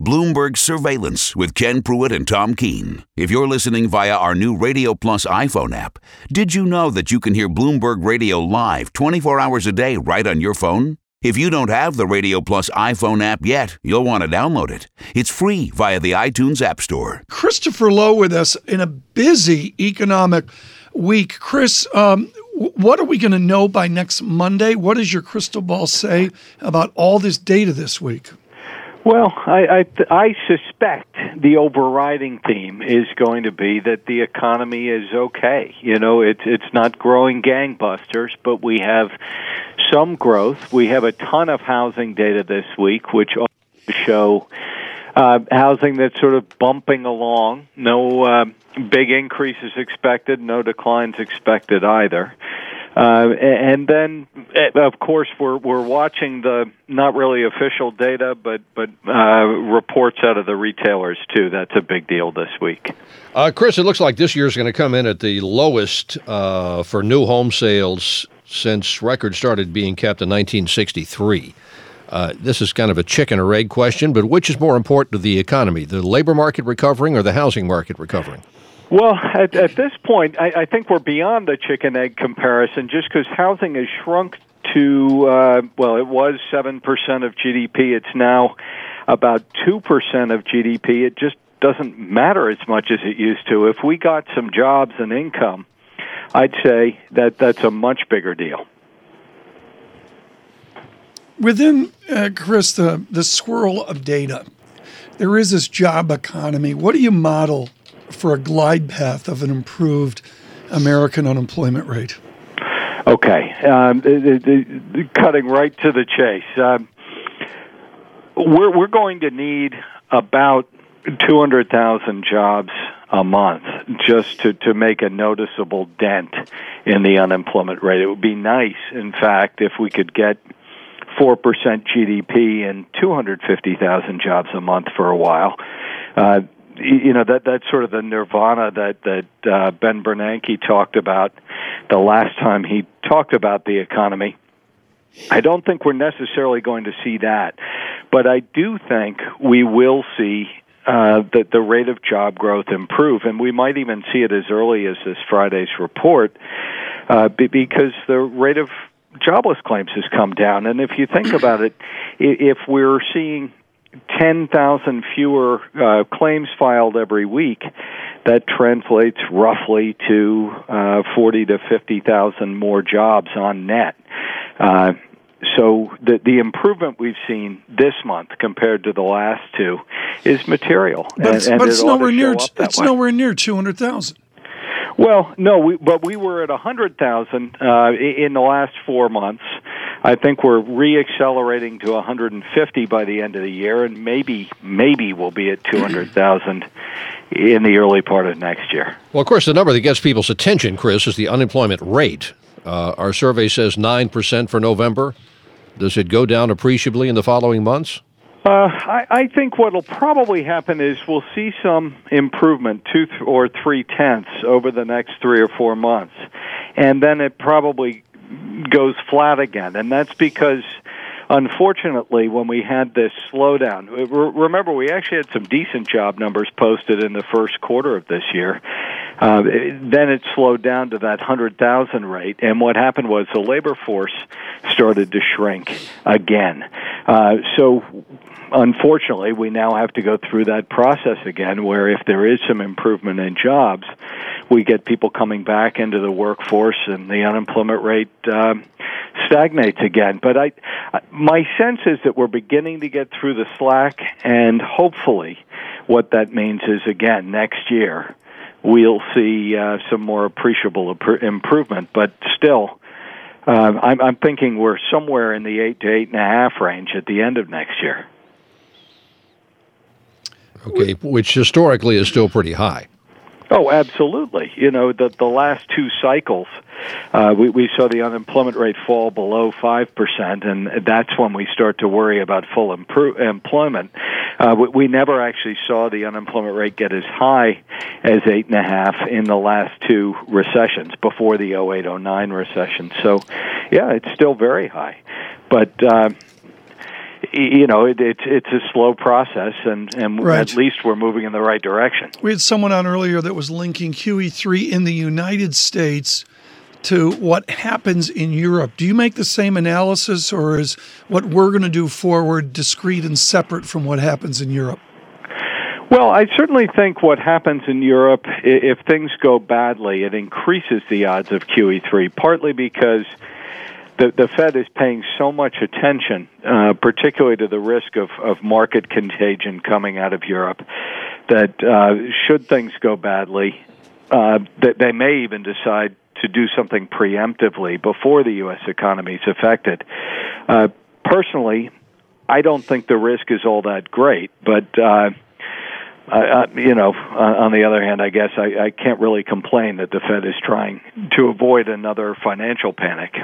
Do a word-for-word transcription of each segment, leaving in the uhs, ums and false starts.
Bloomberg Surveillance with Ken Pruitt and Tom Keene. If you're listening via our new Radio Plus iPhone app, did you know that you can hear Bloomberg Radio live twenty-four hours a day right on your phone? If you don't have the Radio Plus iPhone app yet, you'll want to download it. It's free via the iTunes App Store. Christopher Lowe with us in a busy economic week. Chris, um, what are we going to know by next Monday? What does your crystal ball say about all this data this week? Well, I, I, I suspect the overriding theme is going to be that the economy is okay. You know, it's it's not growing gangbusters, but we have some growth. We have a ton of housing data this week, which show uh, housing that's sort of bumping along. No uh, big increases expected, no declines expected either. Uh, and then, of course, we're we're watching the not really official data, but but uh, reports out of the retailers too. That's a big deal this week. Uh, Chris, it looks like this year is going to come in at the lowest uh, for new home sales since records started being kept in nineteen sixty-three. Uh, this is kind of a chicken or egg question, but which is more important to the economy, the labor market recovering or the housing market recovering? Well, at, at this point, I, I think we're beyond the chicken-egg comparison just because housing has shrunk to, uh, well, it was seven percent of G D P. It's now about two percent of G D P. It just doesn't matter as much as it used to. If we got some jobs and income, I'd say that that's a much bigger deal. Within, uh, Chris, the, the swirl of data, there is this job economy. What do you model for a glide path of an improved American unemployment rate? Okay, um, the, the, the, cutting right to the chase. Um, we're we're going to need about two hundred thousand jobs a month just to, to make a noticeable dent in the unemployment rate. It would be nice, in fact, if we could get four percent G D P and two hundred fifty thousand jobs a month for a while. Uh, You know, that that's sort of the nirvana that, that uh, Ben Bernanke talked about the last time he talked about the economy. I don't think we're necessarily going to see that, but I do think we will see uh, the, the rate of job growth improve, and we might even see it as early as this Friday's report uh, because the rate of jobless claims has come down. And if you think about it, if we're seeing ten thousand fewer uh, claims filed every week, that translates roughly to uh, forty to fifty thousand more jobs on net. Uh, so the the improvement we've seen this month compared to the last two is material, but and, it's, and but it's nowhere near it's way. nowhere near two hundred thousand. Well, no, we, but we were at one hundred thousand uh, in the last four months. I think we're re-accelerating to one hundred fifty by the end of the year, and maybe maybe we'll be at two hundred thousand in the early part of next year. Well, of course, the number that gets people's attention, Chris, is the unemployment rate. Uh, our survey says nine percent for November. Does it go down appreciably in the following months? Uh, I, I think what will probably happen is we'll see some improvement, two th- or three tenths over the next three or four months, and then it probably goes flat again. And that's because, unfortunately, when we had this slowdown, remember we actually had some decent job numbers posted in the first quarter of this year. Uh, then it slowed down to that one hundred thousand rate, and what happened was the labor force started to shrink again. Uh, so, unfortunately, we now have to go through that process again, where if there is some improvement in jobs, we get people coming back into the workforce, and the unemployment rate um, stagnates again. But I, my sense is that we're beginning to get through the slack, and hopefully what that means is, again, next year, we'll see uh, some more appreciable improvement. But still, uh, I'm, I'm thinking we're somewhere in the eight to eight and a half range at the end of next year. Okay, which historically is still pretty high. Oh, absolutely. You know, the the last two cycles, uh, we, we saw the unemployment rate fall below five percent, and that's when we start to worry about full impro- employment. Uh, we, we never actually saw the unemployment rate get as high as eight point five in the last two recessions, before the oh eight oh nine recession. So, yeah, it's still very high. But, uh, you know, it, it's it's a slow process, and, and right. at least we're moving in the right direction. We had someone on earlier that was linking Q E three in the United States to what happens in Europe. Do you make the same analysis, or is what we're going to do forward discrete and separate from what happens in Europe? Well, I certainly think what happens in Europe, if things go badly, it increases the odds of Q E three, partly because the, the Fed is paying so much attention, uh, particularly to the risk of, of market contagion coming out of Europe, that uh, should things go badly, uh, that they may even decide to do something preemptively before the U S economy is affected. Uh, personally, I don't think the risk is all that great, but uh, Uh, you know, uh, on the other hand, I guess I, I can't really complain that the Fed is trying to avoid another financial panic.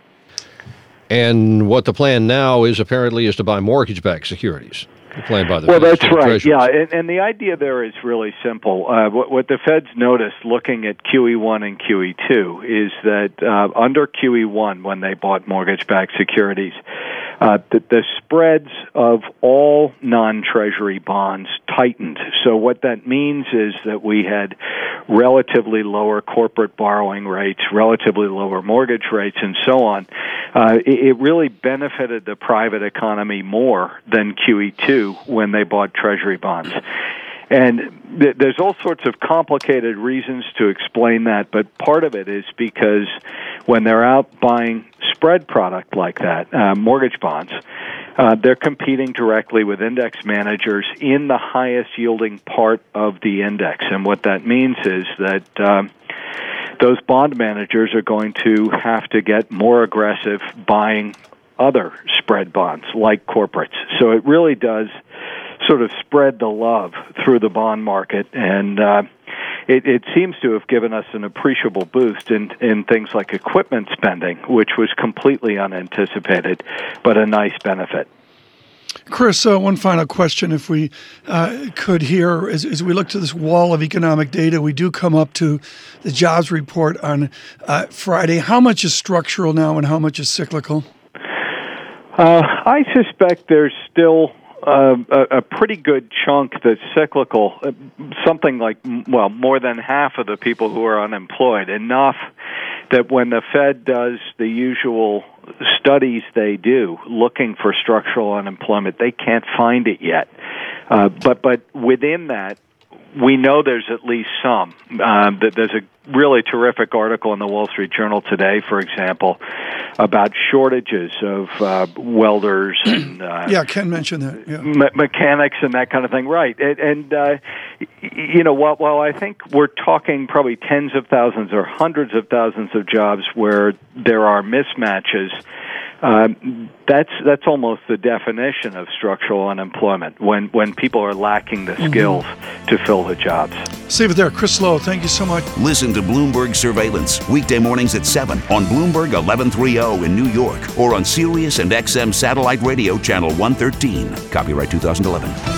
And what the plan now is apparently is to buy mortgage-backed securities. The plan by the well, Fed that's right. Treasuries. Yeah, and, and the idea there is really simple. Uh, what, what the Fed's noticed looking at Q E one and Q E two is that uh, under Q E one, when they bought mortgage-backed securities, Uh, the, the spreads of all non-treasury bonds tightened. So what that means is that we had relatively lower corporate borrowing rates, relatively lower mortgage rates, and so on. Uh, it, it really benefited the private economy more than Q E two when they bought treasury bonds. And th- there's all sorts of complicated reasons to explain that, but part of it is because when they're out buying spread product like that, uh, mortgage bonds, uh, they're competing directly with index managers in the highest yielding part of the index. And what that means is that um, those bond managers are going to have to get more aggressive buying other spread bonds like corporates. So it really does sort of spread the love through the bond market, and uh, it, it seems to have given us an appreciable boost in, in things like equipment spending, which was completely unanticipated, but a nice benefit. Chris, uh, one final question, if we uh, could here. As, as we look to this wall of economic data, we do come up to the jobs report on uh, Friday. How much is structural now and how much is cyclical? Uh, I suspect there's still Uh, a, a pretty good chunk that's cyclical, uh, something like, well, more than half of the people who are unemployed, enough that when the Fed does the usual studies they do looking for structural unemployment, they can't find it yet. Uh, but, but within that, we know there's at least some. Uh, that there's a really terrific article in the Wall Street Journal today, for example, about shortages of uh, welders and uh, yeah, Ken mentioned that. Yeah. me- mechanics and that kind of thing, right? And, and uh, you know, while, while I think we're talking probably tens of thousands or hundreds of thousands of jobs where there are mismatches. Uh, that's that's almost the definition of structural unemployment, when, when people are lacking the skills mm-hmm. to fill the jobs. Save it there. Chris Lowe, thank you so much. Listen to Bloomberg Surveillance, weekday mornings at seven on Bloomberg eleven thirty in New York or on Sirius and X M Satellite Radio Channel one thirteen. Copyright two thousand eleven.